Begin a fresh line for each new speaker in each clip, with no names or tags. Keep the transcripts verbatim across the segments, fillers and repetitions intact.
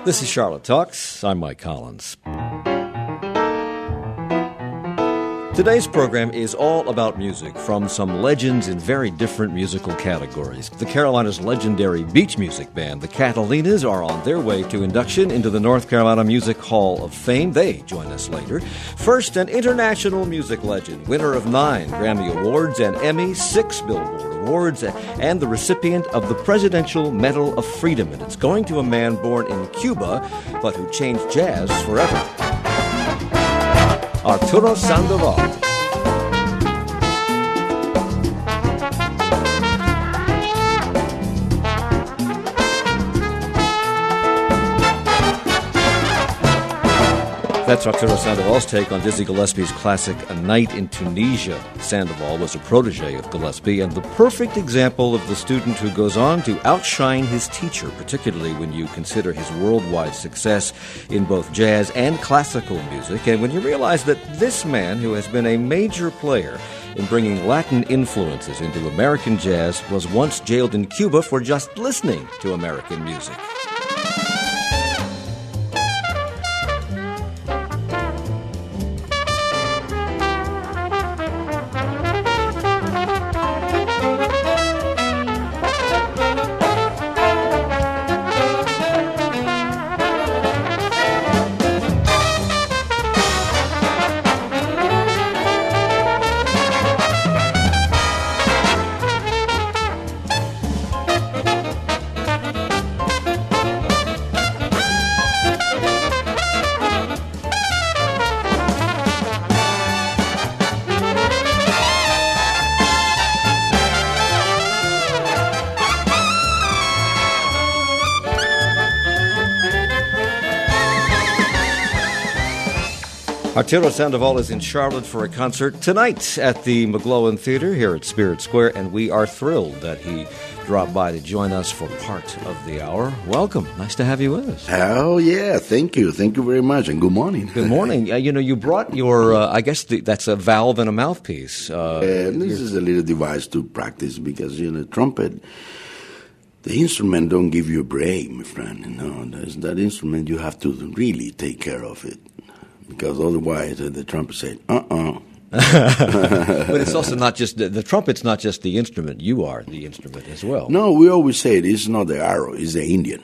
This is Charlotte Talks. I'm Mike Collins. Today's program is all about music from some legends in very different musical categories. The Carolinas' legendary beach music band, the Catalinas, are on their way to induction into the North Carolina Music Hall of Fame. They join us later. First, an international music legend, winner of nine Grammy Awards and Emmy, six Billboard Awards, and the recipient of the Presidential Medal of Freedom. And it's going to a man born in Cuba, but who changed jazz forever. Arturo Sandoval. That's Arturo Sandoval's take on Dizzy Gillespie's classic A Night in Tunisia. Sandoval was a protege of Gillespie and the perfect example of the student who goes on to outshine his teacher, particularly when you consider his worldwide success in both jazz and classical music, and when you realize that this man, who has been a major player in bringing Latin influences into American jazz, was once jailed in Cuba for just listening to American music. Arturo Sandoval is in Charlotte for a concert tonight at the McGlohon Theater here at Spirit Square, and we are thrilled that he dropped by to join us for part of the hour. Welcome. Nice to have you with us.
Oh, yeah. Thank you. Thank you very much, and good morning.
Good morning. Uh, you know, you brought your, uh, I guess the, that's a valve and a mouthpiece. Uh,
and this is a little device to practice because, you know, trumpet, the instrument don't give you a break, my friend. You know, There's that instrument, you have to really take care of it. Because otherwise, uh, the trumpet said, uh-uh.
But it's also not just, the, the trumpet's not just the instrument. You are the instrument as well.
No, we always say it, it's not the arrow, it's the Indian.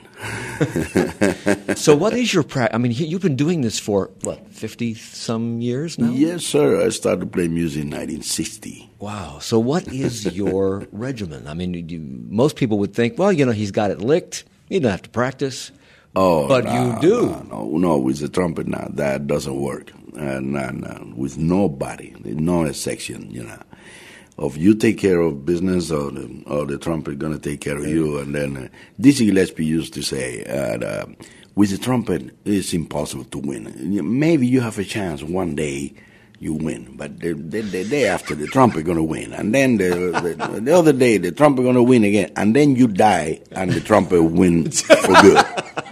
So what is your practice? I mean, you've been doing this for, what, fifty-some years now?
Yes, sir. I started playing music in nineteen sixty.
Wow. So what is your regimen? I mean, you, most people would think, well, you know, he's got it licked. You don't have to practice.
Oh,
but
no,
you do.
No, no, no, with the trumpet now, that doesn't work. And, and uh, with nobody, no exception, you know. If you take care of business, or the, or the trumpet going to take care of you. And then uh, Dizzy Gillespie used to say, uh, uh, with the trumpet, it's impossible to win. Maybe you have a chance one day you win, but the, the, the day after, the trumpet going to win. And then the, the, the other day, the trumpet going to win again. And then you die, and the trumpet win for good.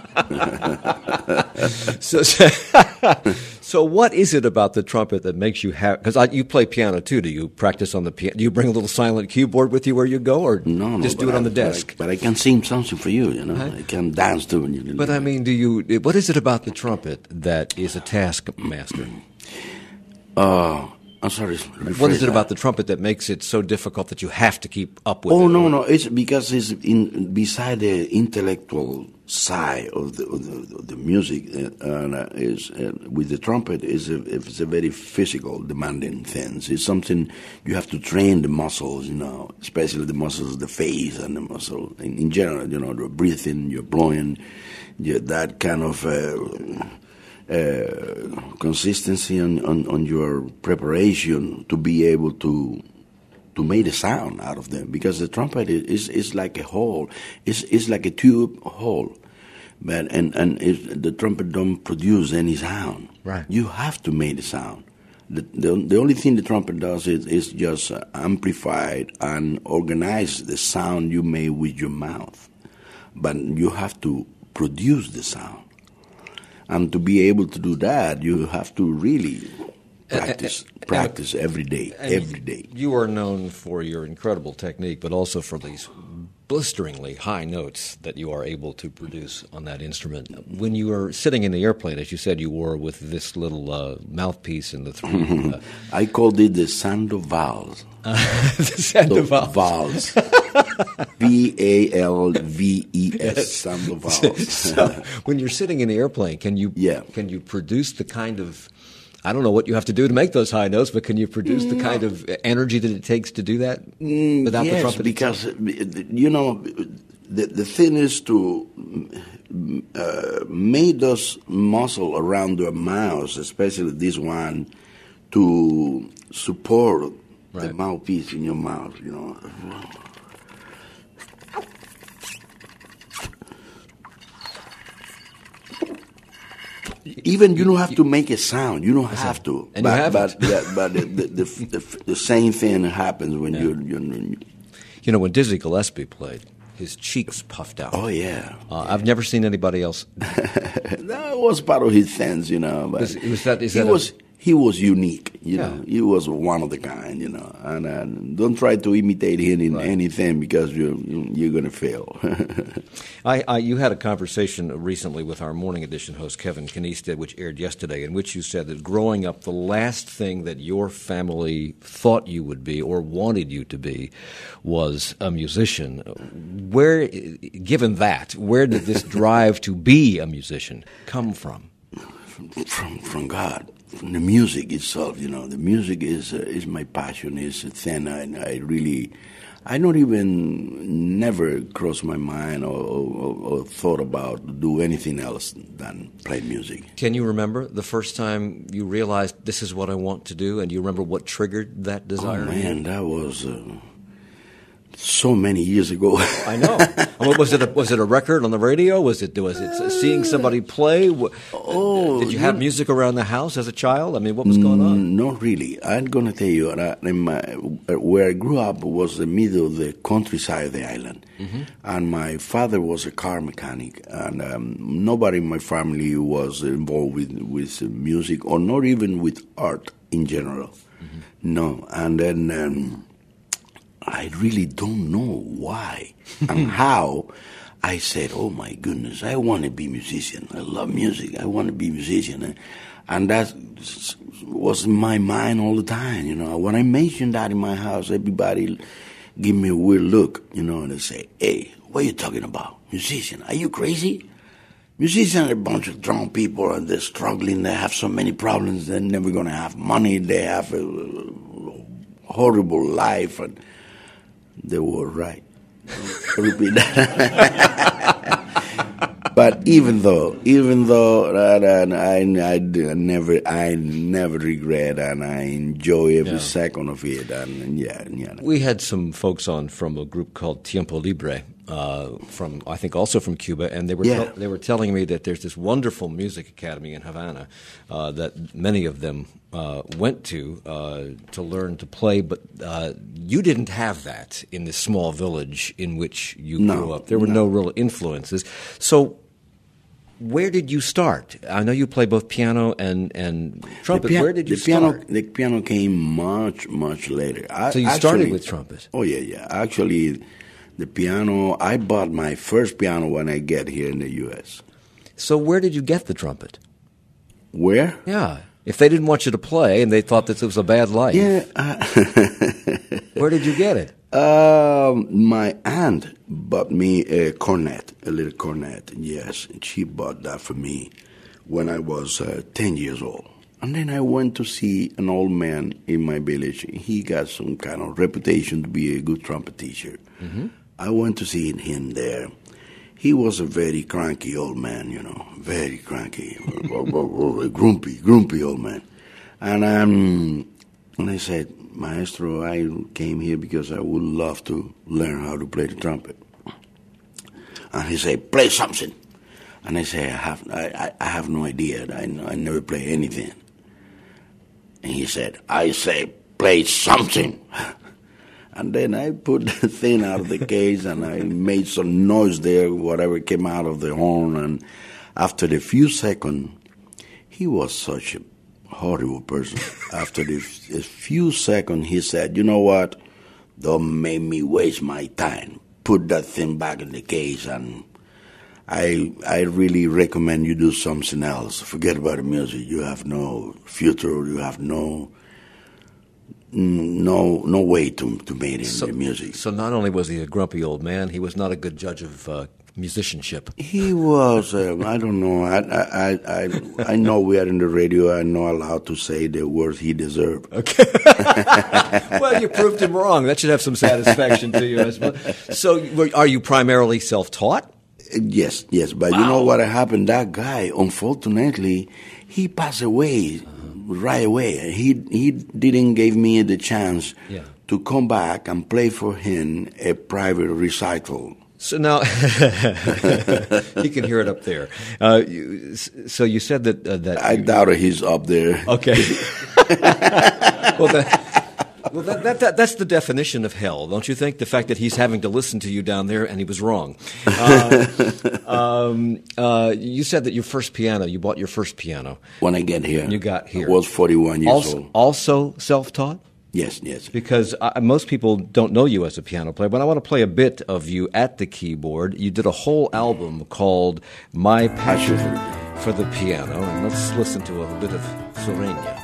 so, so, so what is it about the trumpet that makes you have? Because you play piano too. Do you practice on the piano? Do you bring a little silent keyboard with you where you go, or
no, no,
just do it
I,
on the
but
desk?
I, but I can sing something for you. You know,
huh?
I can dance too. When you
but I mean, do you? What is it about the trumpet that is a taskmaster?
Uh, I'm sorry.
What is it about the trumpet that makes it so difficult that you have to keep up with
oh,
it?
Oh, no, no. It's because it's in beside the intellectual side of the of the, of the music. Uh, uh, is uh, with the trumpet is a, it's a very physical, demanding thing. It's something you have to train the muscles, you know, especially the muscles of the face and the muscle in, in general. You know, the breathing, you're blowing, you're that kind of. Uh, Uh, consistency on, on, on your preparation to be able to to make a sound out of them, because the trumpet is is like a hole, it's it's like a tube hole, but and and if the trumpet don't produce any sound,
right?
You have to make the sound. The the, the only thing the trumpet does is is just amplify and organize the sound you make with your mouth, but you have to produce the sound. And to be able to do that, you have to really practice, and, and, practice and, every day, every day.
You are known for your incredible technique, but also for these blisteringly high notes that you are able to produce on that instrument. When you were sitting in the airplane, as you said you were, with this little uh, mouthpiece and the three... Uh,
I called it the Sandoval's.
Uh, the Sandoval's.
Valves. V A L V E S, Sandoval's.
So, when you're sitting in the airplane, can you
yeah.
can you produce the kind of... I don't know what you have to do to make those high notes, but can you produce the kind of energy that it takes to do that without
yes,
the trumpet?
Because, you know, the, the thing is to uh, make those muscle around the mouth, especially this one, to support right. the mouthpiece in your mouth, you know. Even you don't have to make a sound. You don't have to.
And
but,
you haven't.
But, but the, the, the, the, the same thing happens when yeah. you're, you're, you're...
You know, when Dizzy Gillespie played, his cheeks puffed out.
Oh, yeah.
Uh, yeah. I've never seen anybody else.
That was part of his sense, you know. But
was, was that, is
he,
that
was,
a...
he was unique, you
yeah.
know. He was one of the kind, you know. And uh, don't try to imitate him in right. anything because you're, you're going to fail.
I, I, you had a conversation recently with our Morning Edition host, Kevin Kniested, which aired yesterday, in which you said that growing up, the last thing that your family thought you would be or wanted you to be was a musician. Where, given that, where did this drive to be a musician come from?
From, from, from God. From the music itself, you know. The music is uh, is my passion, is a thing I, I really... I don't even never crossed my mind or, or, or thought about do anything else than play music.
Can you remember the first time you realized this is what I want to do, and do you remember what triggered that desire?
Oh man, that was uh, so many years ago.
I know. Was it a, was it a record on the radio? Was it was it seeing somebody play?
Oh,
did you have music around the house as a child? I mean, what was going on?
Not really. I'm going to tell you, uh, in my, where I grew up was the middle of the countryside of the island, mm-hmm. and my father was a car mechanic, and um, nobody in my family was involved with with music or not even with art in general. Mm-hmm. No, and then. Um, I really don't know why and how I said, oh my goodness, I want to be a musician. I love music. I want to be a musician. And that was in my mind all the time, you know. When I mentioned that in my house, everybody give me a weird look, you know, and they say, hey, what are you talking about? Musician? Are you crazy? Musicians are a bunch of drunk people and they're struggling. They have so many problems. They're never going to have money. They have a horrible life. And they were right. Repeat that. But even though, even though uh, I, I, I never, I never regret, and I enjoy every yeah. second of it. And, and yeah, yeah.
We had some folks on from a group called Tiempo Libre, uh, from I think also from Cuba, and they were
yeah.
te- they were telling me that there's this wonderful music academy in Havana uh, that many of them uh, went to uh, to learn to play, but uh, you didn't have that in this small village in which you
no,
grew up. There were no. no real influences. So where did you start? I know you play both piano and, and trumpet.
Pia-
where did you
the piano,
start?
The piano came much, much later. I,
so you
actually,
started with trumpet?
Oh, yeah, yeah. Actually, the piano, I bought my first piano when I get here in the U S.
So where did you get the trumpet?
Where?
Yeah. If they didn't want you to play and they thought that it was a bad life.
Yeah. Uh,
where did you get it?
Uh, my aunt bought me a cornet, a little cornet, yes. And she bought that for me when I was uh, ten years old. And then I went to see an old man in my village. He got some kind of reputation to be a good trumpet teacher. Mm-hmm. I went to see him there. He was a very cranky old man, you know, very cranky, grumpy, grumpy old man. And, um, and I said, Maestro, I came here because I would love to learn how to play the trumpet. And he said, play something. And I say, I have, I, I have no idea. I, I never play anything. And he said, I say, play something. And then I put the thing out of the case and I made some noise there, whatever came out of the horn. And after the few seconds, he was such a horrible person. After the a few seconds, he said, you know what? Don't make me waste my time. put that thing back in the case, and I I really recommend you do something else. Forget about the music. You have no future. You have no no no way to to make it in
so,
the music.
So not only was he a grumpy old man, he was not a good judge of uh, musicianship.
He was. Uh, I don't know. I I I I know we are in the radio. I'm not allowed to say the words he deserved.
Okay. Well, you proved him wrong. That should have some satisfaction to you as well. So, are you primarily self-taught?
Yes, yes. But wow. You know what happened? That guy, unfortunately, he passed away uh-huh. right away. He he didn't give me the chance
yeah.
to come back and play for him a private recital.
So now, he can hear it up there. Uh, you, so you said that... Uh, that
I
you,
doubt he's up there.
Okay. well, that, well that, that, that, that's the definition of hell, don't you think? The fact that he's having to listen to you down there and he was wrong. Uh, um, uh, you said that your first piano, you bought your first piano.
When I get here.
You got here.
I was forty-one years
also,
old.
Also self-taught?
Yes, yes.
Because uh, most people don't know you as a piano player, but I want to play a bit of you at the keyboard. You did a whole album called My Passion for the Piano, and let's listen to a bit of Sureña.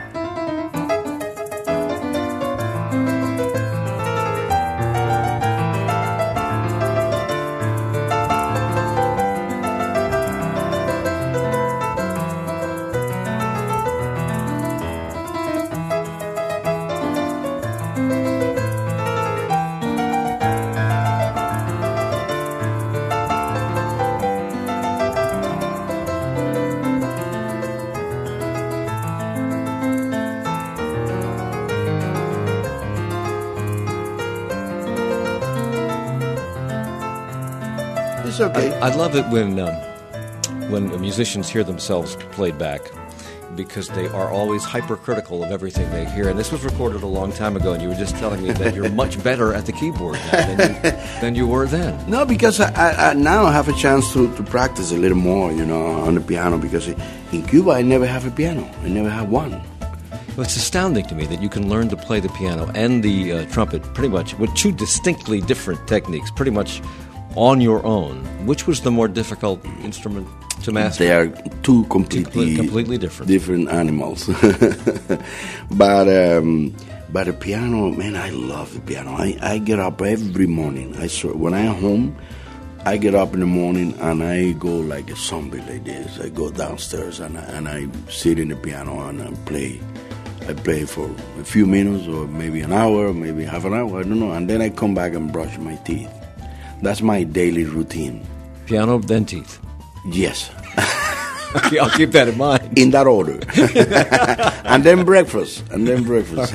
It's okay.
I, I love it when um, when musicians hear themselves played back, because they are always hypercritical of everything they hear. And this was recorded a long time ago, and you were just telling me that you're much better at the keyboard now than you, than you were then.
No, because I, I, I now have a chance to, to practice a little more, you know, on the piano, because in Cuba I never have a piano. I never have one.
Well, it's astounding to me that you can learn to play the piano and the uh, trumpet pretty much with two distinctly different techniques, pretty much on your own. Which was the more difficult instrument to master?
They are two completely,
completely different.
different animals. but um, but the piano, man, I love the piano. I, I get up every morning. I swear, when I'm home, I get up in the morning and I go like a zombie like this. I go downstairs and I, and I sit in the piano and I play. I play for a few minutes or maybe an hour, maybe half an hour, I don't know. And then I come back and brush my teeth. That's my daily routine.
Piano, then teeth.
Yes.
Okay, I'll keep that in mind.
In that order. And then breakfast. And then breakfast.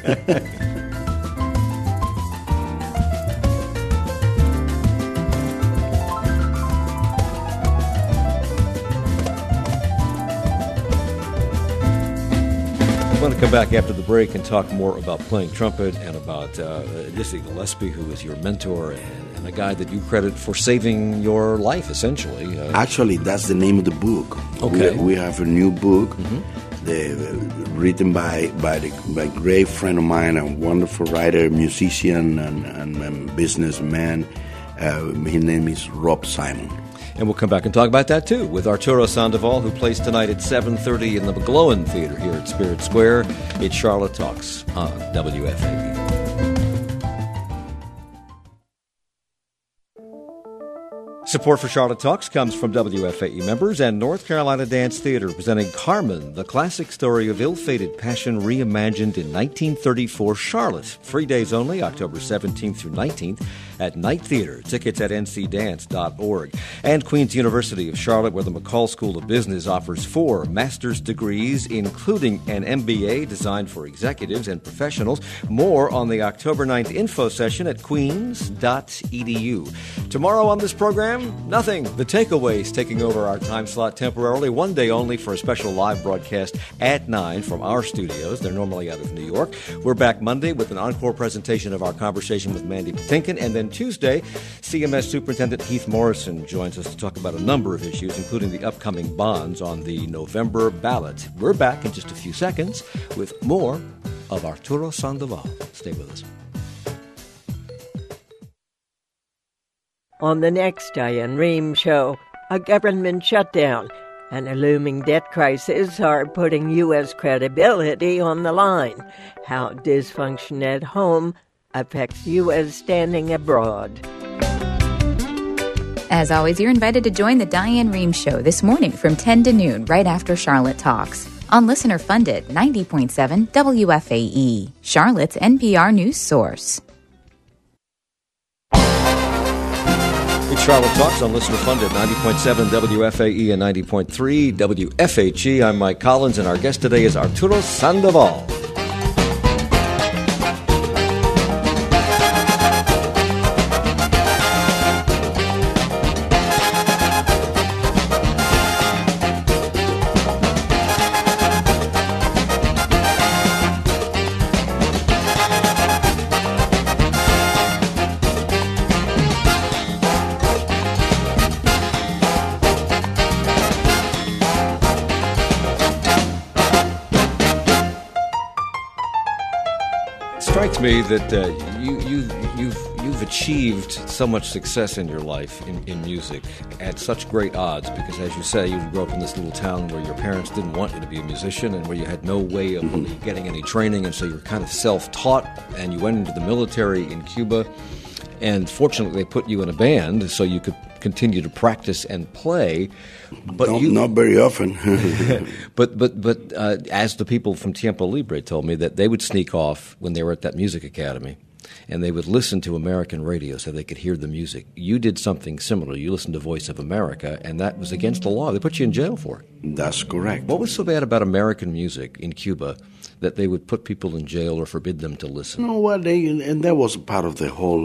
I want to come back after the break and talk more about playing trumpet and about uh, Dizzy Gillespie, who is your mentor and, and a guy that you credit for saving your life, essentially. Uh,
Actually, that's the name of the book.
Okay.
We, we have a new book
mm-hmm.
the, uh, written by by, the, by a great friend of mine, a wonderful writer, musician, and, and, and businessman. Uh, his name is Rob Simon.
And we'll come back and talk about that, too, with Arturo Sandoval, who plays tonight at seven thirty in the McGlowan Theater here at Spirit Square. It's Charlotte Talks on W F A E. Support for Charlotte Talks comes from W F A E members and North Carolina Dance Theater, presenting Carmen, the classic story of ill-fated passion reimagined in nineteen thirty-four Charlotte. Three days only, October seventeenth through nineteenth, at Night Theater. Tickets at n c dance dot org. And Queen's University of Charlotte, where the McCall School of Business offers four master's degrees, including an M B A designed for executives and professionals. More on the October ninth info session at queens dot e d u. Tomorrow on this program, nothing. The Takeaways taking over our time slot temporarily, one day only, for a special live broadcast at nine from our studios. They're normally out of New York. We're back Monday with an encore presentation of our conversation with Mandy Patinkin, and then Tuesday, C M S Superintendent Heath Morrison joins us to talk about a number of issues, including the upcoming bonds on the November ballot. We're back in just a few seconds with more of Arturo Sandoval. Stay with us.
On the next Diane Rehm Show, a government shutdown and a looming debt crisis are putting U S credibility on the line. How dysfunction at home affects U S standing abroad.
As always, you're invited to join the Diane Rehm Show this morning from ten to noon, right after Charlotte Talks, on listener-funded ninety point seven W F A E, Charlotte's N P R news source.
It's Charlotte Talks on listener-funded ninety point seven W F A E and ninety point three W F H E. I'm Mike Collins, and our guest today is Arturo Sandoval. Strikes me that uh, you, you, you've, you've achieved so much success in your life in, in music at such great odds because, as you say, you grew up in this little town where your parents didn't want you to be a musician and where you had no way of really getting any training, and so you were kind of self-taught, and you went into the military in Cuba, and fortunately they put you in a band so you could continue to practice and play. But
not,
you,
not very often.
but but but uh, as the people from Tiempo Libre told me, that they would sneak off when they were at that music academy, and they would listen to American radio so they could hear the music. You did something similar. You listened to Voice of America, and that was against the law. They put you in jail for it.
That's correct.
What was so bad about American music in Cuba that they would put people in jail or forbid them to listen?
You know what? They, and that was part of the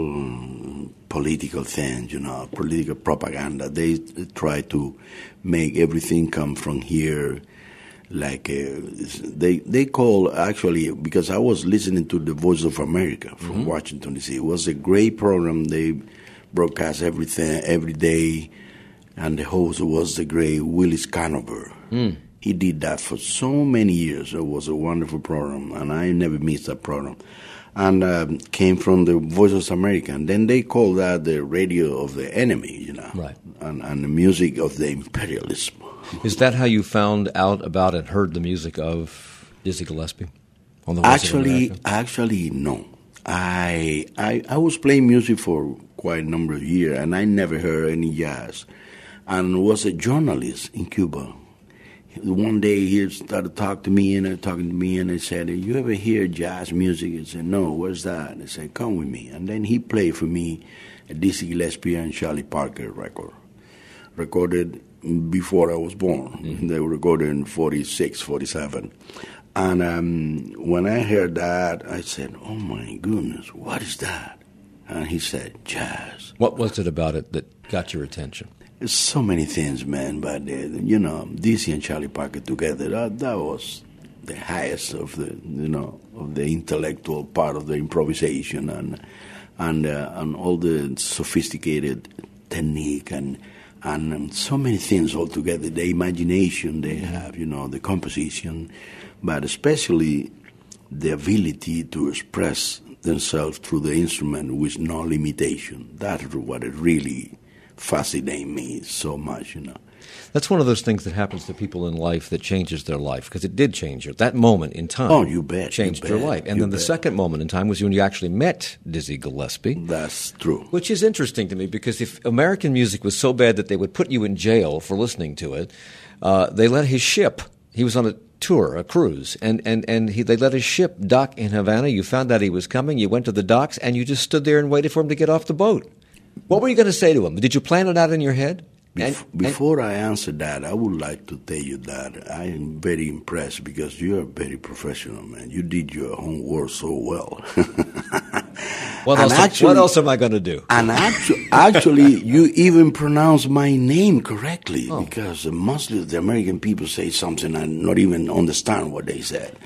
whole political thing, you know, political propaganda. They try to make everything come from here. Like uh, they they call, actually, because I was listening to the Voice of America from mm-hmm. Washington, D C It was a great program. They broadcast everything every day, and the host was the great Willis Conover. Mm. He did that for so many years. It was a wonderful program, and I never missed that program. And um, came from the Voice of America. And then they called that the radio of the enemy, you know,
right.
and, and the music of the imperialism.
Is that how you found out about and heard the music of Dizzy Gillespie on the Voice
Actually,
of America?
Actually, no. I, I I was playing music for quite a number of years, and I never heard any jazz. And was a journalist in Cuba. One day he started talking to me and uh, talking to me, and he said, "You ever hear jazz music?" I said, "No, what's that?" I said, "Come with me." And then he played for me a Dizzy Gillespie and Charlie Parker record, recorded before I was born. Mm-hmm. They were recorded in forty-six, forty-seven. And um, when I heard that, I said, "Oh my goodness, what is that?" And he said, "Jazz."
What was it about it that got your attention?
There's so many things, man, but, uh, you know, Dizzy and Charlie Parker together, that, that was the highest of the, you know, of the intellectual part of the improvisation and and uh, and all the sophisticated technique and and um, so many things all together, the imagination they have, you know, the composition, but especially the ability to express themselves through the instrument with no limitation. That's what it really fascinate me so much, you know.
That's one of those things that happens to people in life that changes their life, because it did change you. That moment in time
oh, you bet,
changed
you
your
bet,
life. And
you
then the
bet.
second moment in time was when you actually met Dizzy Gillespie.
That's true.
Which is interesting to me, because if American music was so bad that they would put you in jail for listening to it, uh, they let his ship, he was on a tour, a cruise, and, and, and he, they let his ship dock in Havana. You found out he was coming, you went to the docks, and you just stood there and waited for him to get off the boat. What were you going to say to him? Did you plan it out in your head?
Bef-
and,
before and- I answer that, I would like to tell you that I am very impressed because you are very professional, man. You did your homework so well.
What else, actually, what else am I going to do?
And actu- actually, you even pronounce my name correctly oh. because mostly the American people say something and not even understand what they said.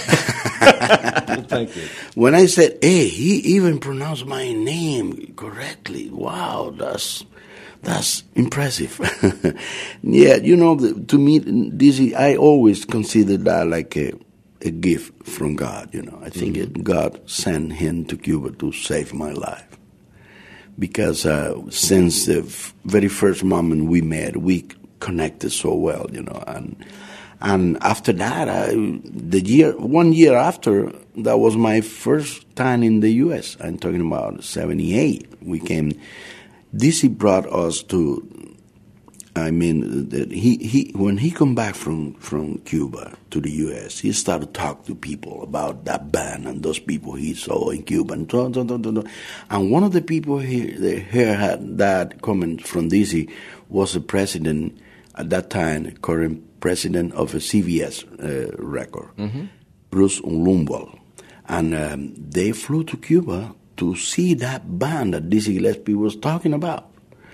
Well, thank you.
When I said, hey, he even pronounced my name correctly. Wow, that's that's impressive. Yeah, you know, the, to me, Dizzy, I always consider that like a, a gift from God, you know. I think mm-hmm. it, God sent him to Cuba to save my life. because uh, since the f- very first moment we met, we connected so well, you know. And and after that, I, the year one year after, that was my first time in the U S. I'm talking about seventy-eight. We came. Dizzy brought us to. I mean, that he, he when he come back from, from Cuba to the U S, he started to talk to people about that band and those people he saw in Cuba. And, and one of the people he, he had that comment from Dizzy was the president at that time, current president of a C B S uh, record, mm-hmm. Bruce Lumwald. And um, they flew to Cuba to see that band that Dizzy Gillespie was talking about.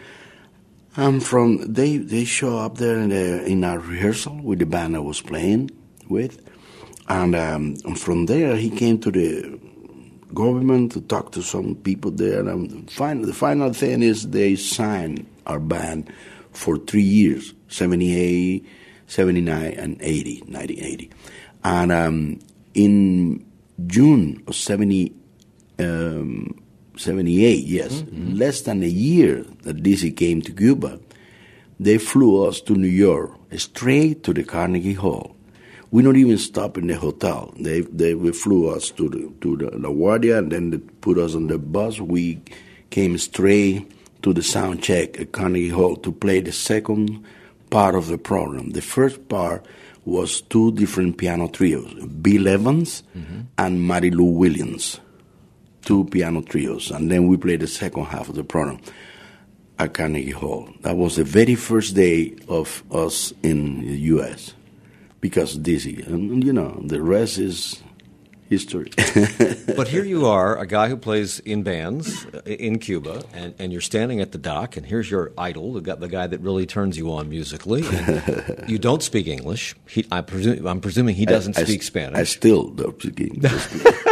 And from they they show up there in, the, in our rehearsal with the band I was playing with, and, um, and from there he came to the government to talk to some people there. And um, final, the final thing is they signed our band for three years, seventy-eight, seventy-nine, and eighty, nineteen eighty. And um, in June of seventy. Um, seventy-eight, yes, mm-hmm. less than a year that Dizzy came to Cuba, they flew us to New York, straight to the Carnegie Hall. We don't even stop in the hotel. They they flew us to the to the LaGuardia, and then they put us on the bus. We came straight to the sound check at Carnegie Hall to play the second part of the program. The first part was two different piano trios, Bill Evans mm-hmm. and Mary Lou Williams. Two piano trios, and then we played the second half of the program at Carnegie Hall. That was the very first day of us in the U S because Dizzy, and you know, the rest is history.
But here you are, a guy who plays in bands in Cuba, and, and you're standing at the dock, and here's your idol, the guy, the guy that really turns you on musically. And you don't speak English. He, I presume, I'm presuming he doesn't
I,
speak
I,
Spanish.
I still don't speak English.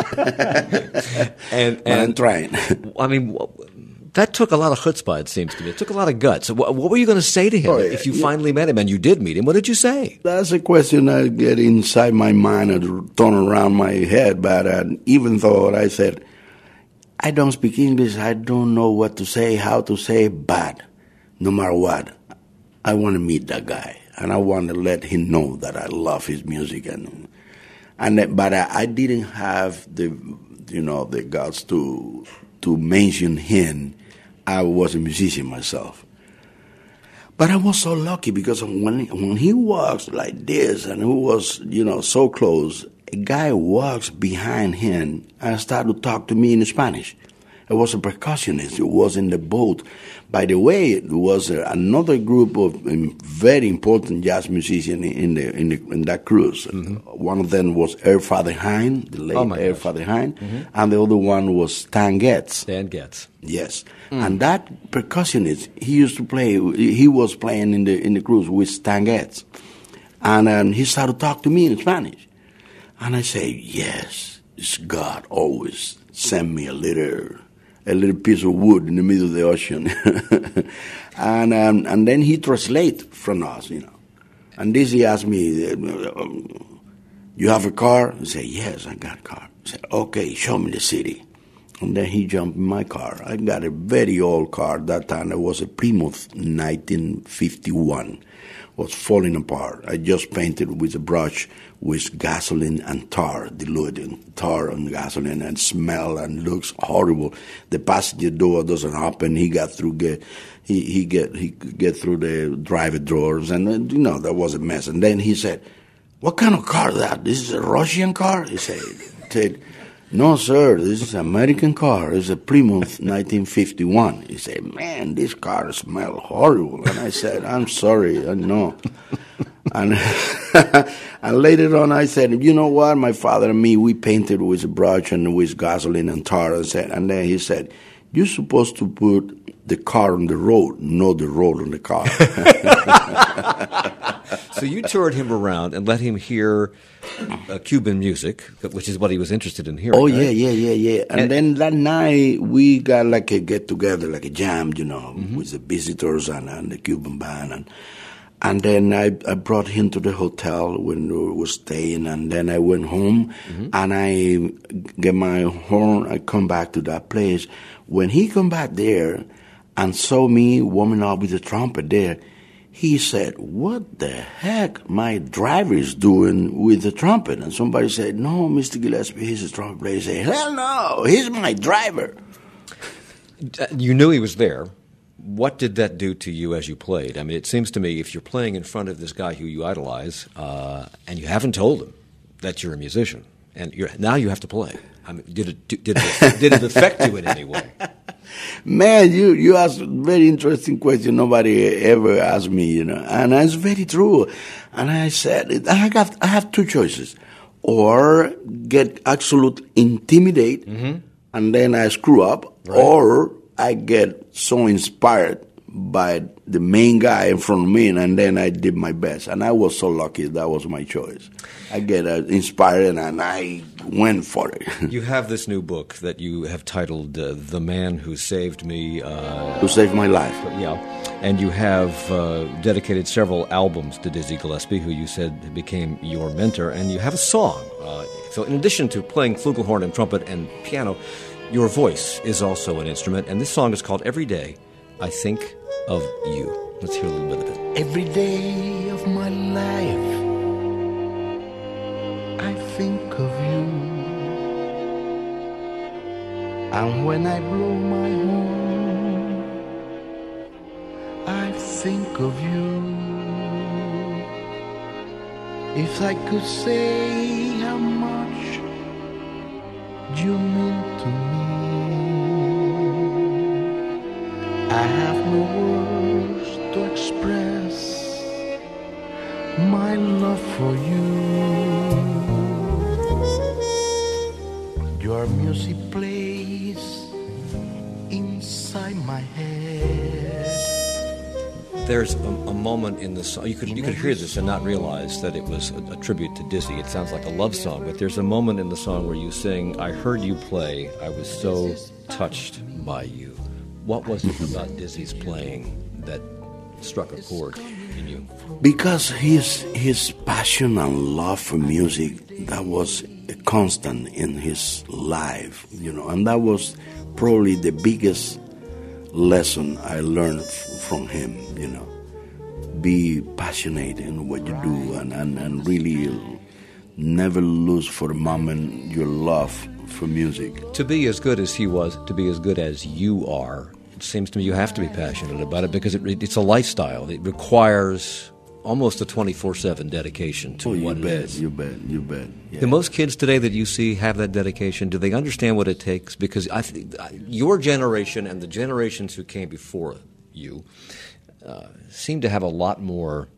and, and
but I'm trying.
I mean, that took a lot of chutzpah, it seems to me. It took a lot of guts. What, what were you going to say to him oh, yeah, if you yeah. finally met him? And you did meet him. What did you say?
That's a question I get inside my mind and turn around my head. But uh, even though I said, I don't speak English, I don't know what to say, how to say, but no matter what, I want to meet that guy. And I want to let him know that I love his music. And, and But I, I didn't have the, you know, the guts to to mention him. I was a musician myself. But I was so lucky because when when he walks like this and he was, you know, so close, a guy walks behind him and started to talk to me in Spanish. It was a percussionist. It was in the boat. By the way, it was another group of um, very important jazz musicians in the in the in that cruise. Mm-hmm. One of them was Earl Father Hine, the late oh Earl Father Hine, mm-hmm. and the other one was Stan Getz.
Stan Getz.
Yes, mm. And that percussionist, he used to play. He was playing in the in the cruise with Stan Getz, and um, he started to talk to me in Spanish, and I say, yes, it's God always send me a little. a little piece of wood in the middle of the ocean. and um, and then he translate from us, you know. And this he asked me, you have a car? I said, yes, I got a car. I said, okay, show me the city. And then he jumped in my car. I got a very old car. That time it was a Plymouth nineteen fifty-one. Was falling apart. I just painted with a brush with gasoline and tar, diluted tar and gasoline, and smell and looks horrible. The passenger door doesn't open. He got through get he he get he get through the driver drawers, and you know that was a mess. And then he said, "What kind of car is that? This is a Russian car?" He said, said "No, sir, this is an American car. It's a Plymouth nineteen fifty-one. He said, man, this car smells horrible. And I said, I'm sorry, I know. and, and later on I said, you know what, my father and me, we painted with a brush and with gasoline and tar. And, said, and then he said, you're supposed to put the car on the road, not the road on the car.
So you toured him around and let him hear uh, Cuban music, which is what he was interested in hearing.
Oh,
right?
yeah, yeah, yeah, yeah. And, and then that night, we got like a get-together, like a jam, you know, mm-hmm. with the visitors and, and the Cuban band. And And then I, I brought him to the hotel when we were staying, and then I went home, mm-hmm. and I get my horn, I come back to that place. When he come back there and saw me warming up with the trumpet there, he said, what the heck my driver is doing with the trumpet? And somebody said, no, Mister Gillespie, he's a trumpet player. He said, hell no, he's my driver.
You knew he was there. What did that do to you as you played? I mean, it seems to me if you're playing in front of this guy who you idolize, uh, and you haven't told him that you're a musician, and you're, now you have to play. I mean, did it did it, did it affect you in any way?
Man, you, you asked a very interesting question. Nobody ever asked me, you know, and it's very true. And I said, I have I have two choices: or get absolute intimidate, mm-hmm. and then I screw up, right. or I get so inspired by the main guy in front of me, and then I did my best. And I was so lucky that was my choice. I get uh, inspired, and I went for it.
You have this new book that you have titled uh, The Man Who Saved Me. Uh,
Who Saved My Life.
Yeah. And you have uh, dedicated several albums to Dizzy Gillespie, who you said became your mentor. And you have a song. Uh, so in addition to playing flugelhorn and trumpet and piano, your voice is also an instrument, and this song is called Every Day I Think of You. Let's hear a little bit of it.
Every day of my life I think of you, and when I blow my horn I think of you. If I could say how much you mean to me, I have no words to express my love for you. Your music plays inside my head.
There's a, a moment in the song, you could you could hear this and not realize that it was a, a tribute to Dizzy. It sounds like a love song, but there's a moment in the song where you sing, I heard you play, I was so touched by you. What was it about Dizzy's playing that struck a chord in you?
Because his his passion and love for music, that was a constant in his life, you know, and that was probably the biggest lesson I learned f- from him, you know. Be passionate in what you do, and, and, and really never lose for a moment your love for music.
To be as good as he was, to be as good as you are, it seems to me you have to be passionate about it because it, it's a lifestyle. It requires almost a twenty-four seven dedication to
oh,
what
you
it
bet,
is.
You bet, you bet. Yeah.
Do most kids today that you see have that dedication? Do they understand what it takes? Because I th- your generation and the generations who came before you uh, seem to have a lot more...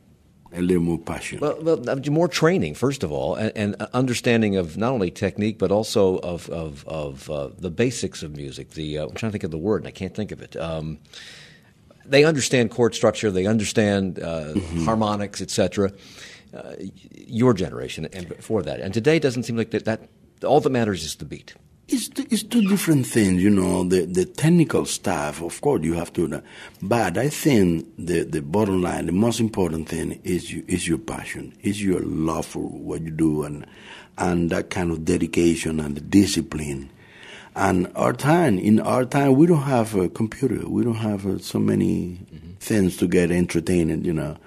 A little more passion.
Well, well, more training, first of all, and, and understanding of not only technique but also of of, of uh, the basics of music. The uh, I'm trying to think of the word, and I can't think of it. Um, they understand chord structure, they understand uh, mm-hmm. harmonics, et cetera. Uh, your generation and before that, and today it doesn't seem like that. that all that matters is the beat.
It's it's two different things, you know. The the technical stuff, of course, you have to. But I think the, the bottom line, the most important thing is you, is your passion, is your love for what you do, and and that kind of dedication and the discipline. And our time, in our time, we don't have a computer. We don't have uh, so many mm-hmm. things to get entertained, you know.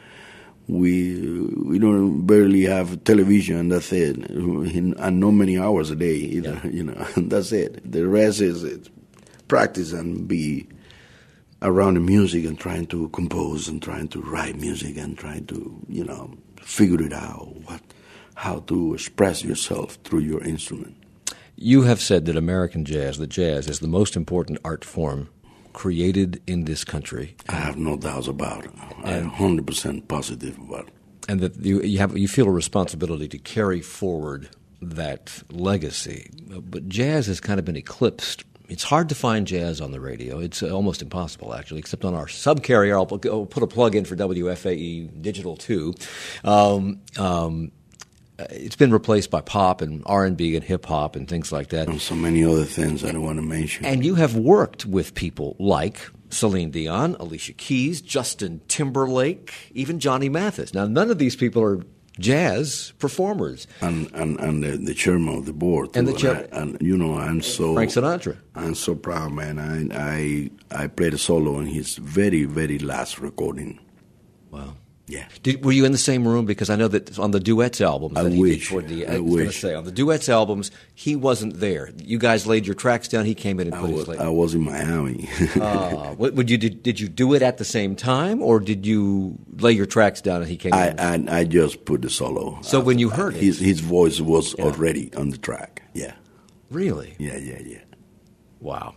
We we don't barely have television, and that's it, and not many hours a day either. Yeah. You know, that's it. The rest is it. Practice and be around the music and trying to compose and trying to write music and trying to, you know, figure it out what how to express yourself through your instrument.
You have said that American jazz, that jazz, is the most important art form created in this country.
I have no doubts about it. I'm one hundred percent positive about it.
And that you, you have you feel a responsibility to carry forward that legacy. But jazz has kind of been eclipsed. It's hard to find jazz on the radio. It's almost impossible, actually, except on our subcarrier. I'll, I'll put a plug in for W F A E Digital two. Um, um, it's been replaced by pop and R and B and hip-hop and things like that.
And so many other things I don't want to mention.
And you have worked with people like Celine Dion, Alicia Keys, Justin Timberlake, even Johnny Mathis. Now, none of these people are jazz performers.
And and, and the, the chairman of the board. Too.
And the chair-
and, and, you know, I'm so...
Frank Sinatra.
I'm so proud, man. I, I, I played a solo on his very, very last recording.
Wow.
Yeah.
Did, were you in the same room? Because I know that on the duets albums
I
that he
wish.
did toward the,
I
I was going to
wish.
say, on the duets albums, he wasn't there. You guys laid your tracks down. He came in and
I
put
was,
his lay.
I was in Miami.
uh, what, would you did, did you do it at the same time, or did you lay your tracks down and he came
I,
in?
I I just put the solo.
So when you heard it,
his his voice was
Yeah.
already on the track. Yeah.
really?
Yeah, yeah, yeah.
Wow.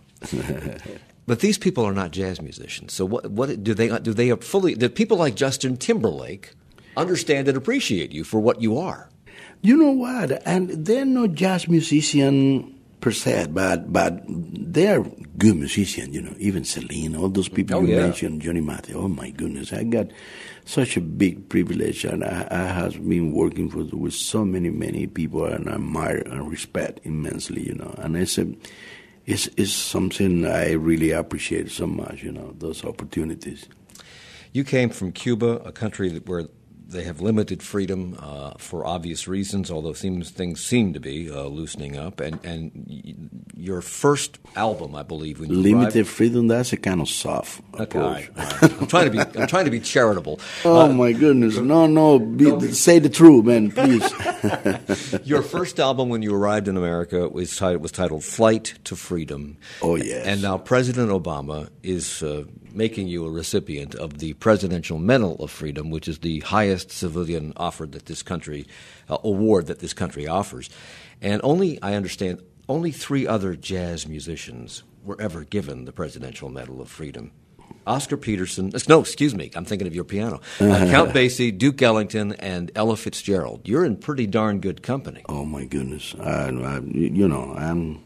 But these people are not jazz musicians. So what what do they do they fully do people like Justin Timberlake understand and appreciate you for what you are?
You know what? And they're not jazz musician per se, but but they're good musicians. You know, even Celine, all those people
Oh,
you
yeah.
mentioned, Johnny Mathis. Oh my goodness, I got such a big privilege, and I, I have been working for, with so many many people, and I admire and respect immensely. You know, and it's a it's it's something I really appreciate so much. You know, those opportunities.
You came from Cuba, a country that where they have limited freedom uh, for obvious reasons, although seems, things seem to be uh, loosening up. And, and y- your first album, I believe, when you
Limited
arrived,
freedom, that's a kind of soft
Okay, all
approach.
right, all right. I'm trying to be I'm trying to be charitable.
Oh
Uh,
my goodness! No, no, be, say the truth, man, please.
Your first album when you arrived in America was titled, was titled Flight to Freedom.
Oh, yes.
And now President Obama is uh, making you a recipient of the Presidential Medal of Freedom, which is the highest civilian offered that this country, uh, award that this country offers. And only, I understand, only three other jazz musicians were ever given the Presidential Medal of Freedom. Oscar Peterson, no, excuse me, I'm thinking of your piano. Uh, Count Basie, Duke Ellington, and Ella Fitzgerald. You're in pretty darn good company.
Oh my goodness! I, I, you know, I'm,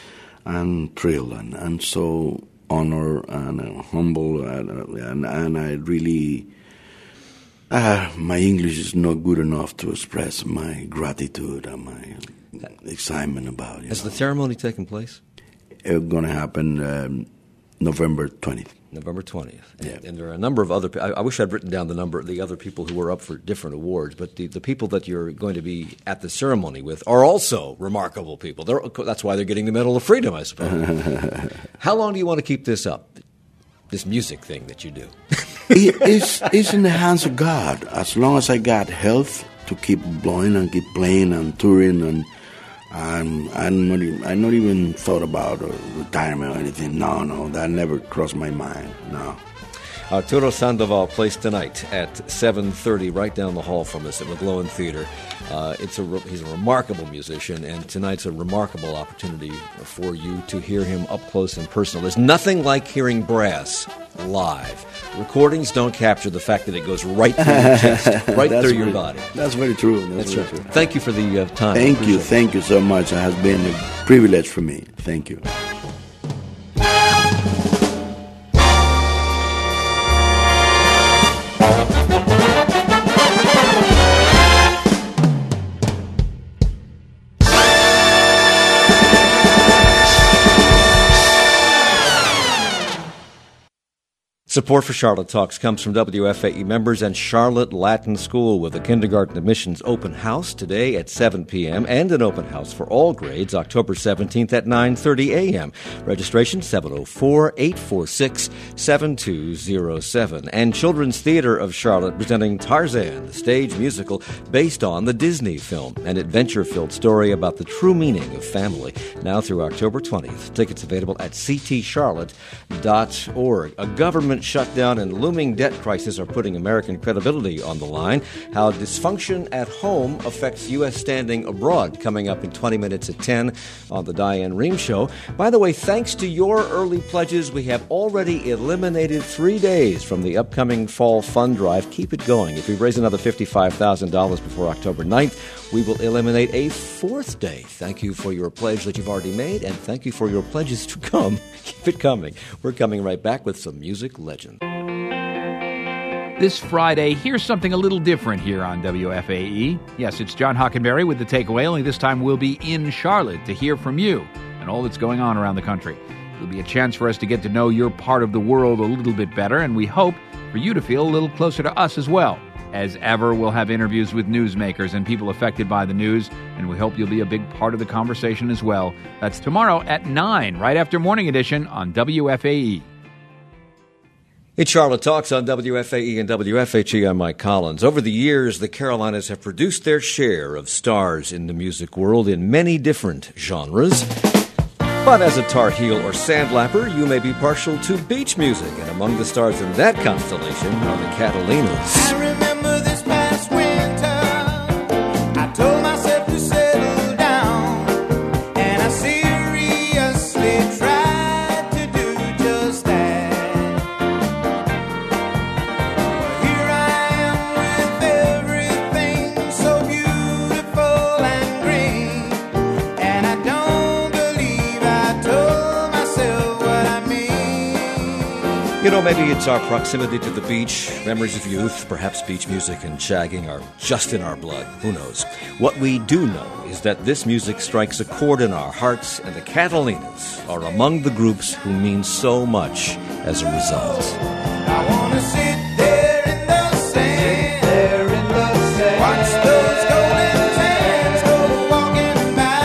I'm thrilled and I'm so honored and uh, humble, and, uh, and and I really, uh, my English is not good enough to express my gratitude and my excitement about it.
Has the ceremony taken place?
It's going to happen um, November twentieth.
November twentieth. And,
Yeah.
and there are a number of other I, I wish I'd written down the number the other people who were up for different awards, but the, the people that you're going to be at the ceremony with are also remarkable people. They're, that's why they're getting the Medal of Freedom, I suppose. How long do you want to keep this up, this music thing that you do?
it, it's, it's in the hands of God. As long as I got health to keep blowing and keep playing and touring, and I'm, I'm not even, I not even thought about uh, retirement or anything. No, no, that never crossed my mind. No.
Arturo Sandoval plays tonight at seven thirty, right down the hall from us at McGlowan Theater. Uh, it's a re- he's a remarkable musician, and tonight's a remarkable opportunity for you to hear him up close and personal. There's nothing like hearing brass live. Recordings don't capture the fact that it goes right through your chest, right
That's
through your
very-
body.
That's very true.
That's
That's, very
right.
true.
Thank you for the uh, time.
Thank
I
you.
appreciate it.
Thank you so much. It has been a privilege for me. Thank you.
Support for Charlotte Talks comes from W F A E members and Charlotte Latin School with a kindergarten admissions open house today at seven p.m. and an open house for all grades October seventeenth at nine thirty a.m. Registration seven oh four, eight four six, seven two oh seven. And Children's Theater of Charlotte presenting Tarzan, the stage musical based on the Disney film, an adventure-filled story about the true meaning of family, now through October twentieth. Tickets available at c t charlotte dot org. A government shutdown and looming debt crisis are putting American credibility on the line. How dysfunction at home affects U S standing abroad, coming up in twenty minutes at ten on the Diane Rehm Show. By the way, thanks to your early pledges, we have already eliminated three days from the upcoming fall fund drive. Keep it going. If we raise another fifty-five thousand dollars before October ninth, we will eliminate a fourth day. Thank you for your pledge that you've already made, and thank you for your pledges to come. Keep it coming. We're coming right back with some music legend.
This Friday, here's something a little different here on W F A E. Yes, it's John Hockenberry with The Takeaway, only this time we'll be in Charlotte to hear from you and all that's going on around the country. It'll be a chance for us to get to know your part of the world a little bit better, and we hope for you to feel a little closer to us as well. As ever, we'll have interviews with newsmakers and people affected by the news, and we hope you'll be a big part of the conversation as well. That's tomorrow at nine, right after Morning Edition on W F A E.
It's Charlotte Talks on W F A E and W F H E. I'm Mike Collins. Over the years, the Carolinas have produced their share of stars in the music world in many different genres. But as a Tar Heel or Sandlapper, you may be partial to beach music, and among the stars in that constellation are the Catalinas.
I remember this past winter, I told myself to settle down, and I seriously tried to do just that. Here I am with everything so beautiful and green, and I don't believe I told myself what I mean.
You know, maybe it's our proximity to the beach, memories of youth, perhaps beach music and shagging are just in our blood. Who knows? What we do know is that this music strikes a chord in our hearts, and the Catalinas are among the groups who mean so much as a result.
I wanna sit there in the sand, there in the sand, watch those golden sands go walking by.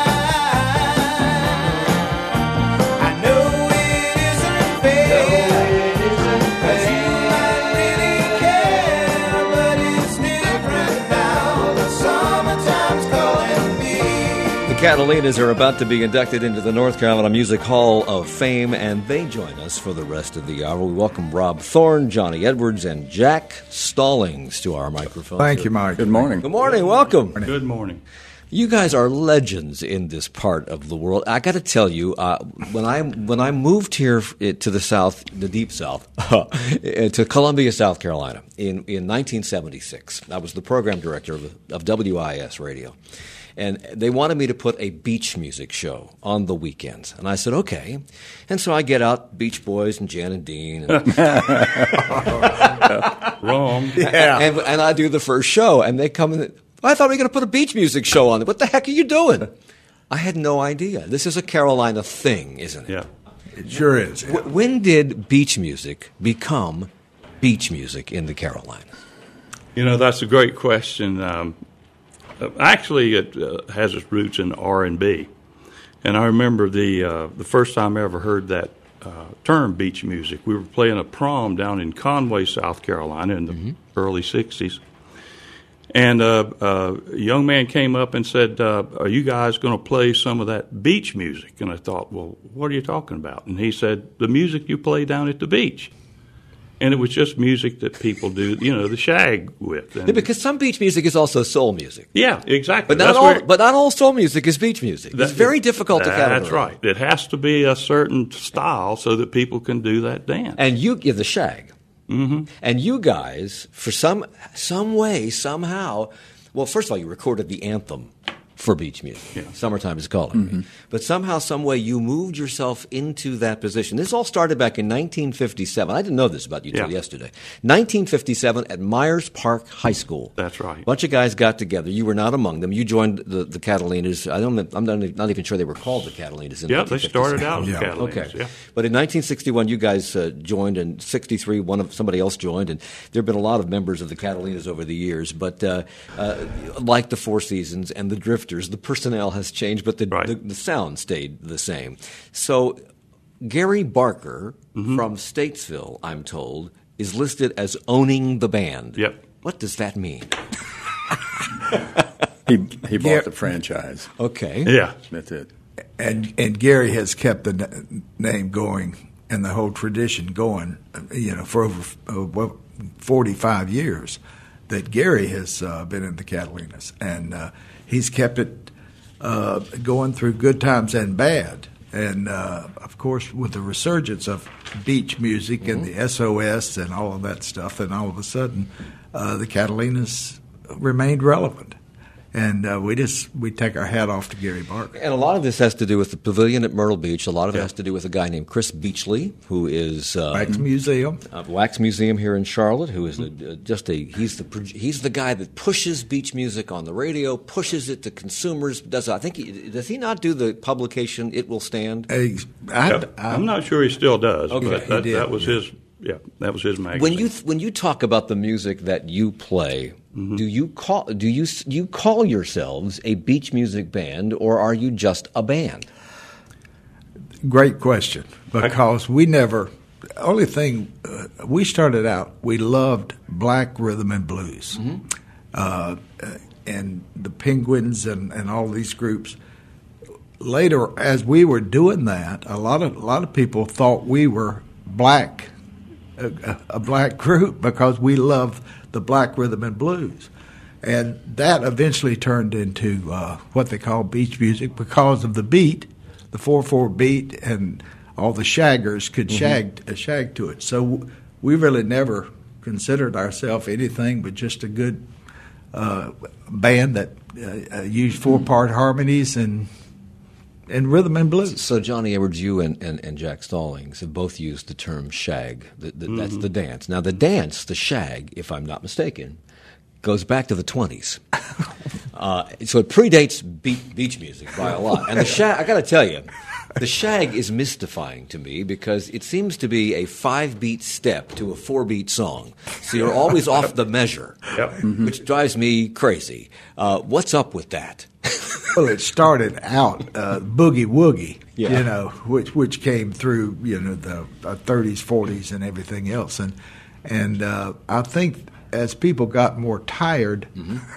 I know it isn't fair, cause you might really care, but it's different now. The summertime's calling me.
The Catalinas are about to be inducted into the North Carolina Music Hall of Fame, and they join us for the rest of the hour. We welcome Rob Thorne, Johnny Edwards, and Jack Stallings to our microphone.
Thank you, Mike.
Good morning.
Good morning. Welcome.
Good morning.
You guys are legends in this part of the world. I got to tell you, uh, when I when I moved here to the South, the Deep South, to Columbia, South Carolina, in, in nineteen seventy-six, I was the program director of, of W I S Radio. And they wanted me to put a beach music show on the weekends. And I said, okay. And so I get out Beach Boys and Jan and Dean. And,
Wrong.
Yeah.
and, and I do the first show. And they come in. I thought we were going to put a beach music show on it. What the heck are you doing? I had no idea. This is a Carolina thing, isn't it?
Yeah.
It sure is.
W- when did beach music become beach music in the Carolinas?
You know, that's a great question. Um, actually, it uh, has its roots in R and B. And I remember the uh, the first time I ever heard that uh, term, beach music. We were playing a prom down in Conway, South Carolina in the mm-hmm. early sixties. And uh, uh, a young man came up and said, uh, are you guys going to play some of that beach music? And I thought, well, what are you talking about? And he said, the music you play down at the beach. And it was just music that people do, you know, the shag with. And
Yeah, because some beach music is also soul music.
yeah, exactly.
But not
That's
all.
where-
But not all soul music is beach music.
that-
It's very difficult to categorize.
That's right. It has to be a certain style so that people can do that dance.
And you give the shag. Mm-hmm. And you guys, for some some way, somehow, well, first of all, you recorded the anthem for beach music.
Yeah.
Summertime is calling.
Mm-hmm.
But somehow, some way, you moved yourself into that position. This all started back in nineteen fifty-seven. I didn't know this about you till
Yeah.
yesterday. nineteen fifty-seven at Myers Park High School.
That's right.
A bunch of guys got together. You were not among them. You joined the, the Catalinas. I don't, I'm not, not even sure they were called the Catalinas in
Yeah, they
nineteen fifty-seven.
started out as
Yeah.
Catalinas.
Okay.
Yeah.
But in nineteen sixty-one, you guys uh, joined, and sixty-three, one of somebody else joined, and there have been a lot of members of the Catalinas over the years. But uh, uh, like the Four Seasons and the Drifters, the personnel has changed, but the,
Right.
the, the sound stayed the same. So Gary Barker
Mm-hmm.
from Statesville, I'm told, is listed as owning the band.
Yep.
What does that mean?
He he bought
Yeah.
the franchise.
Okay.
Yeah.
That's it.
And and Gary has kept the n- name going and the whole tradition going, you know, for over uh, well, forty-five years that Gary has uh, been in the Catalinas. And uh, he's kept it uh, going through good times and bad. And, uh, of course, with the resurgence of beach music mm-hmm. and the S O S and all of that stuff, and all of a sudden uh, the Catalinas remained relevant. And uh, we just we take our hat off to Gary Barker.
And a lot of this has to do with the pavilion at Myrtle Beach. A lot of it
Yeah.
has to do with a guy named Chris Beachley, who is uh,
Wax Museum.
uh, Wax Museum here in Charlotte. Who is a, uh, just a he's the pro- he's the guy that pushes beach music on the radio, pushes it to consumers. Does I think he, does he not do the publication It Will Stand?
I, I,
Yep. I'm not sure he still does.
Okay.
but
He
that,
did,
that was
yeah.
his. Yeah, that was his magazine.
When you when you talk about the music that you play, do you call do you you call yourselves a beach music band, or are you just a band?
Great question, because we never. The only thing uh, we started out, we loved black rhythm and blues, uh, and the Penguins and, and all these groups. Later, as we were doing that, a lot of a lot of people thought we were black, a, a black group, because we loved the black rhythm and blues. And that eventually turned into uh, what they call beach music because of the beat, the four four beat, and all the shaggers could shag uh, shag to it. So we really never considered ourselves anything but just a good uh, band that uh, uh, used four part harmonies and and rhythm and blues.
So Johnny Edwards, you and, and, and Jack Stallings have both used the term shag. The, the, That's the dance. Now the dance, the shag, if I'm not mistaken, goes back to the twenties. Uh, so it predates beat, beach music by a lot. And the shag, I got to tell you, the shag is mystifying to me because it seems to be a five-beat step to a four-beat song. So you're always off the measure,
Yep.
which drives me crazy. Uh, what's up with that?
Well, it started out uh, boogie woogie,
Yeah.
you know, which which came through, you know, the uh, thirties, forties, and everything else, and and uh, I think as people got more tired,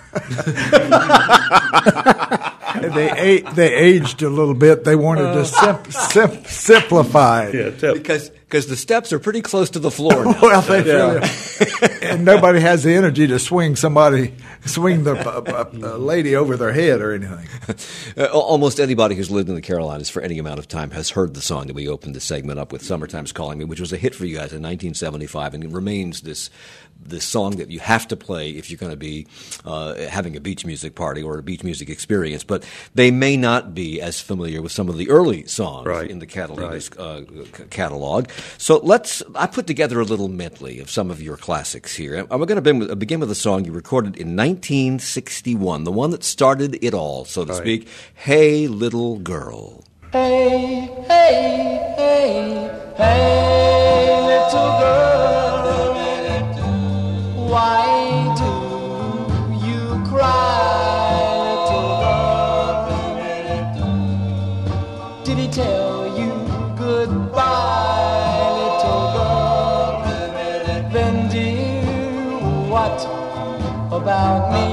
they a- they aged a little bit. They wanted to sim- sim- simplify it.
Yeah, tell-
Because because the steps are pretty close to the floor now.
Well, they really, and nobody has the energy to swing somebody, swing the uh, uh, lady over their head or anything.
Uh, almost anybody who's lived in the Carolinas for any amount of time has heard the song that we opened this segment up with, "Summertime's Calling Me," which was a hit for you guys in nineteen seventy-five, and it remains this this song that you have to play if you're going to be uh, having a beach music party or a beach music experience. But they may not be as familiar with some of the early songs
Right.
in the Catalina's uh, c- catalog. So let's. I put together a little medley of some of your classics here. I'm going to begin with, begin with a song you recorded in nineteen sixty-one, the one that started it all, so to
Right.
speak. "Hey, Little Girl."
Hey, hey, hey, hey, little girl, why do you cry, little girl? Did he tell you goodbye, little girl? Then dear, what about me?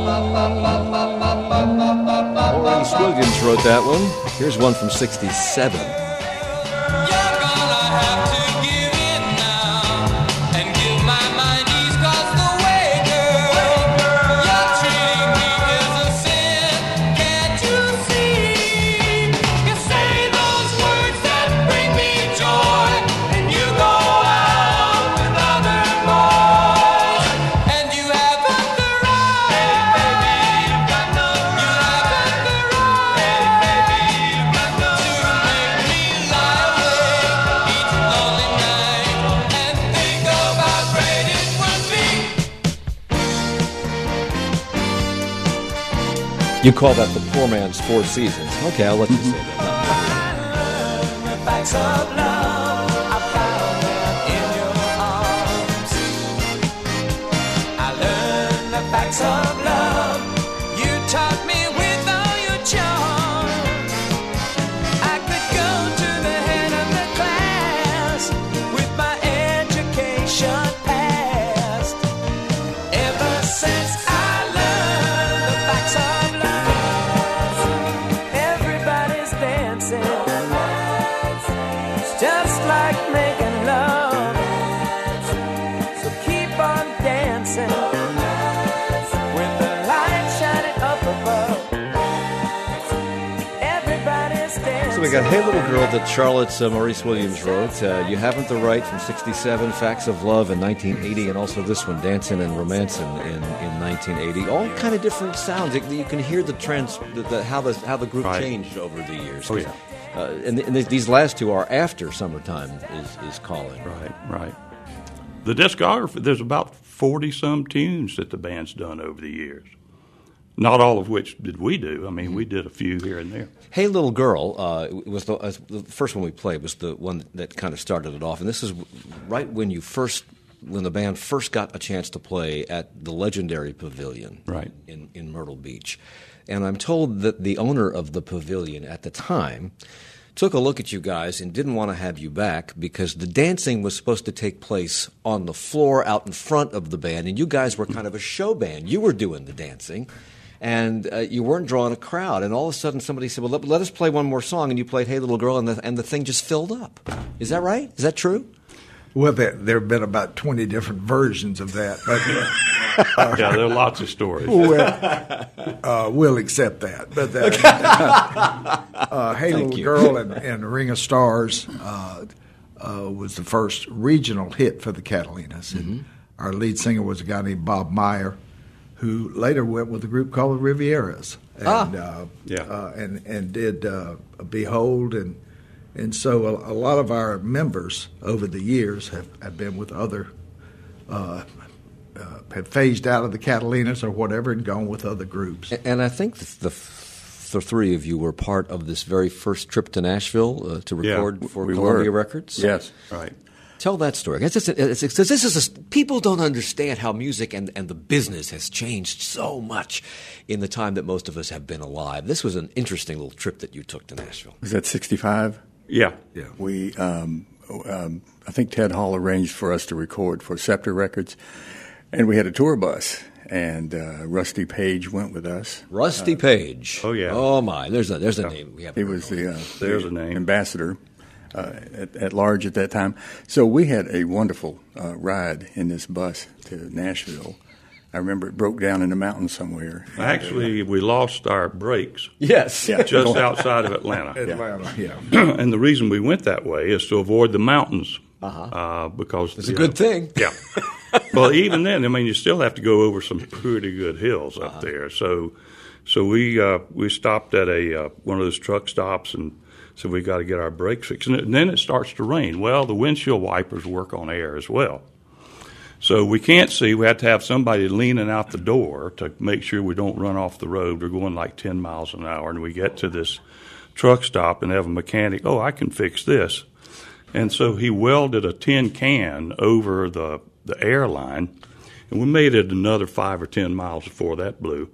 Maurice Williams wrote that one. Here's one from sixty-seven.
You're gonna have to give in now and give my mind ease, 'cause the way, girl, you're treating me is a sin. Can't you see? You say those words that bring me joy, and you go out with other boys, and you haven't the right, baby, you've got no right. You haven't the right, baby, you've got no right to make me lie awake each lonely night and think of how great it would be.
You call that the poor man's Four Seasons. Okay, I'll let you say that.
The facts of love, I found them in your arms. I learned the facts of love. You taught me with all your charm. I could go to the head of the class with my education past. Ever since I learned the facts of love, everybody's dancing.
we got Hey Little Girl that Charlotte's uh, Maurice Williams wrote. Uh, You Haven't the Right from sixty-seven, Facts of Love in nineteen eighty, and also this one, Dancin' and Romancin' in, in nineteen eighty. All kind of different sounds. You, you can hear the trans, the, the, how the how the group
Right.
changed over the years.
Oh, yeah.
Uh, and and these last two are after Summertime is, is Calling.
Right, right. The discography, there's about forty-some tunes that the band's done over the years. Not all of which did we do. I mean, we did a few here and there.
Hey Little Girl uh, was the, uh, the first one we played, was the one that kind of started it off. And this is right when you first, when the band first got a chance to play at the legendary Pavilion
Right.
in, in Myrtle Beach. And I'm told that the owner of the Pavilion at the time took a look at you guys and didn't want to have you back because the dancing was supposed to take place on the floor out in front of the band, and you guys were kind of a show band. You were doing the dancing, and uh, you weren't drawing a crowd. And all of a sudden somebody said, well, let, let us play one more song, and you played Hey Little Girl, and the, and the thing just filled up. Is that right? Is that true?
Well, there, there have been about twenty different versions of that, but uh,
Yeah, there are lots of stories.
well, uh, we'll accept that. But uh, uh, Hey
Thank
Little
you.
Girl and, and Ring of Stars uh, uh, was the first regional hit for the Catalinas. And
Mm-hmm.
our lead singer was a guy named Bob Meyer, who later went with a group called the Rivieras, and
Ah.
uh,
Yeah.
uh, and and did uh, Behold, and and so a, a lot of our members over the years have, have been with other. Uh, uh, have phased out of the Catalinas or whatever and gone with other groups.
And I think the, the, the three of you were part of this very first trip to Nashville uh, to
Yeah,
record for
we
Columbia
were.
Records.
Yes.
Right.
Tell that story. It's just, it's, it's, this is a, people don't understand how music and, and the business has changed so much in the time that most of us have been alive. This was an interesting little trip that you took to Nashville.
Was that sixty-five?
Yeah.
Yeah.
We, um, um, I think Ted Hall arranged for us to record for Scepter Records, and we had a tour bus, and uh, Rusty Page went with us.
Rusty Page.
oh, yeah.
Oh my. There's a there's a name we haven't
He
heard
was
of.
the, uh,
There's
the
a name.
ambassador uh, at, at large at that time. So we had a wonderful uh, ride in this bus to Nashville. I remember it broke down in the mountains somewhere.
Actually, we lost our brakes
Yes.
Yeah.
just outside of Atlanta.
Atlanta, yeah.
And the reason we went that way is to avoid the mountains. Uh-huh. Uh, because
It's a
you
good
know,
thing.
Yeah. Well, even then, I mean, you still have to go over some pretty good hills up there. So, so we uh, we stopped at a uh, one of those truck stops and said we got to get our brakes fixed. And then it starts to rain. Well, the windshield wipers work on air as well. So we can't see. We have to have somebody leaning out the door to make sure we don't run off the road. We're going like ten miles an hour, and we get to this truck stop and have a mechanic, oh, I can fix this. And so he welded a tin can over the, the air line, and we made it another five or ten miles before that blew.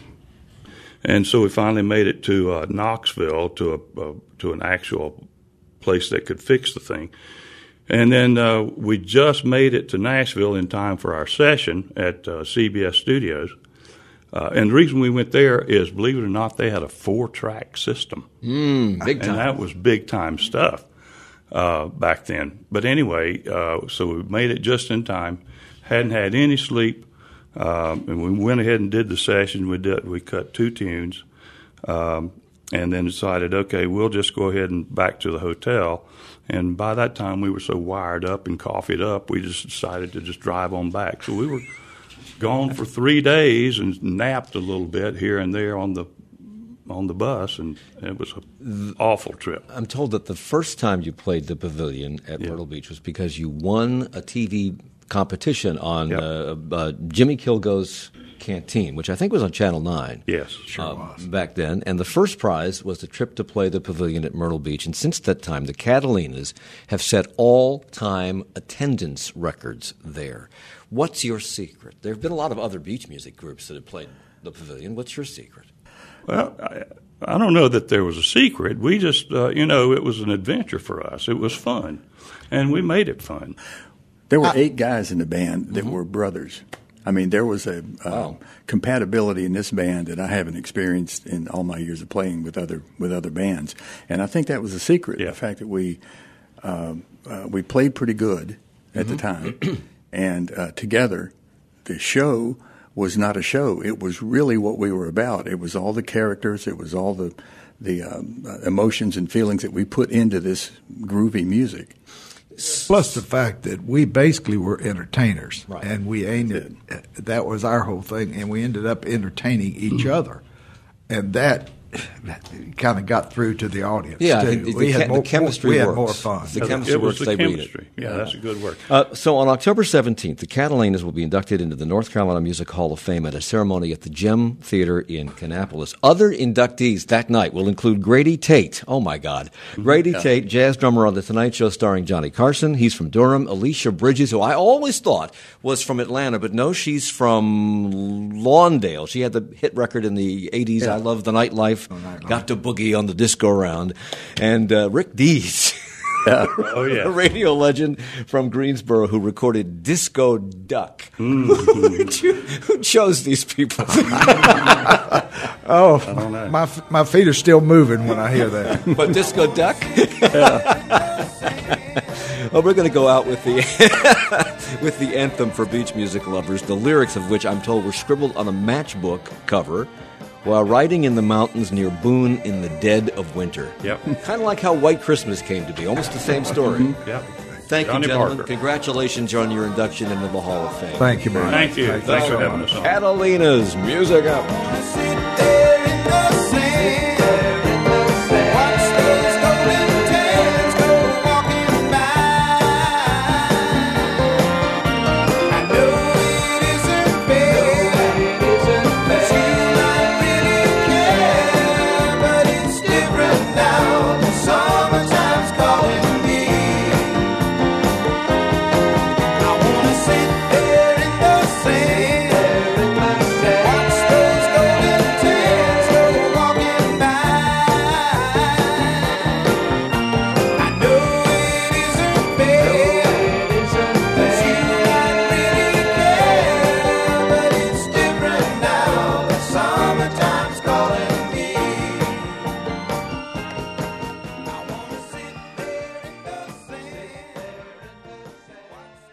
And so we finally made it to uh, Knoxville, to a, uh, to an actual place that could fix the thing. And then uh, we just made it to Nashville in time for our session at uh, C B S Studios. Uh, and the reason we went there is, believe it or not, they had a four-track system.
Mm, big time.
And that was big-time stuff uh, back then. But anyway, uh, so we made it just in time, hadn't had any sleep, um, and we went ahead and did the session. We did. We cut two tunes, um, and then decided, okay, we'll just go ahead and back to the hotel. And by that time, we were so wired up and coffeeed up, we just decided to just drive on back. So we were gone for three days and napped a little bit here and there on the on the bus, and it was an awful trip.
I'm told that the first time you played the Pavilion at
Yeah.
Myrtle Beach was because you won a T V competition on
Yep.
uh, uh, Jimmy Kilgo's Canteen, which I think was on Channel nine.
Yes,
uh, back then. And the first prize was the trip to play the Pavilion at Myrtle Beach. And since that time, the Catalinas have set all-time attendance records there. What's your secret? There have been a lot of other beach music groups that have played the Pavilion. What's your secret?
Well, I, I don't know that there was a secret. We just, uh, you know, it was an adventure for us. It was fun, and we made it fun.
There were eight guys in the band that
Mm-hmm.
were brothers. I mean, there was a uh,
Wow.
compatibility in this band that I haven't experienced in all my years of playing with other with other bands, and I think that was the secret.
Yeah.
The fact that we um, uh, we played pretty good at
Mm-hmm.
the time, and uh, together, the show was not a show. It was really what we were about. It was all the characters. It was all the the um, uh, emotions and feelings that we put into this groovy music.
Plus the fact that we basically were entertainers,
Right.
and we aimed at, that was our whole thing, and we ended up entertaining each other, and that kind of got through to the audience.
Yeah, I
too.
think the,
we
the,
had
the
more,
chemistry
we had
works.
more fun.
The
Yeah,
chemistry
it was
works.
the
They read
chemistry.
it.
Yeah, that's a good word.
Uh, so on October seventeenth, the Catalinas will be inducted into the North Carolina Music Hall of Fame at a ceremony at the Gem Theater in Kannapolis. Other inductees that night will include Grady Tate. Oh, my God. Grady Tate, jazz drummer on The Tonight Show starring Johnny Carson. He's from Durham. Alicia Bridges, who I always thought was from Atlanta, but no, she's from Lawndale. She had the hit record in the eighties, I Love the Nightlife, Got to Boogie on the Disco Round. And uh, Rick Dees.
Oh, yeah.
A radio legend from Greensboro who recorded Disco Duck.
Mm.
who, cho- who chose these people?
Oh,
don't know.
my my feet are still moving when I hear that.
But Disco Duck? Well, we're going to go out with the with the anthem for beach music lovers, the lyrics of which I'm told were scribbled on a matchbook cover while riding in the mountains near Boone in the dead of winter.
Yep.
Kind of like how White Christmas came to be, almost the same story.
Yep.
Thank
Johnny
you, gentlemen.
Parker.
Congratulations on your induction into the Hall of Fame.
Thank you, man.
Thank you. Thanks for
so
having
much.
us on.
Catalina's Music Up.
I see